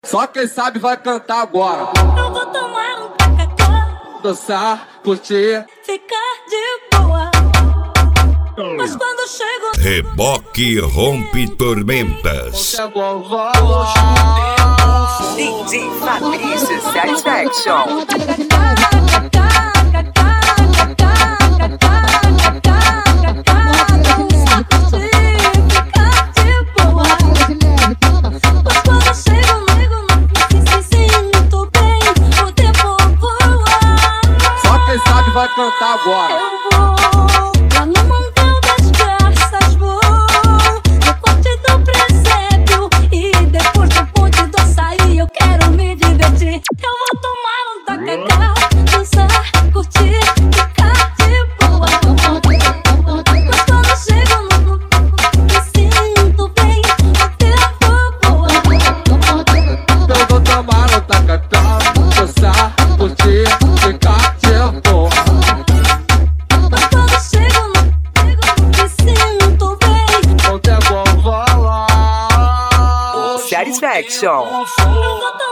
Só quem sabe vai cantar agora. Eu vou tomar um tacacá, Dançar, curtir, ficar de boa. Mas quando eu chego Reboque rompe tormentas. chegou, vai. DJ Fabrício Satisfaction. Só quem sabe vai cantar agora. Eu vou lá no Montão das Garças, vou no corte do presépio e depois do ponte do açaí eu quero me divertir. Eu vou tomar um tacacá, dançar, curtir, ficar de boa. Mas quando eu chego me sinto bem, o tempo voa. Eu vou tomar um tacacá, dançar, curtir, ficar de boa. Mas quando eu chego me sinto bem, O tempo vai lá. Satisfaction. eu vou tomar